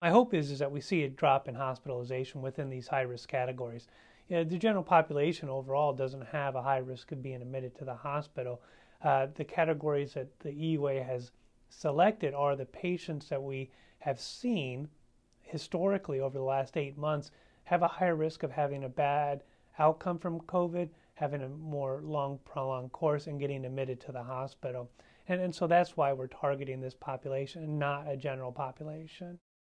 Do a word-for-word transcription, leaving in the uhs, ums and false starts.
My hope is, is that we see a drop in hospitalization within these high-risk categories. You know, the general population overall doesn't have a high risk of being admitted to the hospital. Uh, the categories that the E U A has selected are the patients that we have seen historically over the last eight months have a higher risk of having a bad outcome from COVID, having a more long, prolonged course, and getting admitted to the hospital. And, and so that's why we're targeting this population and not a general population.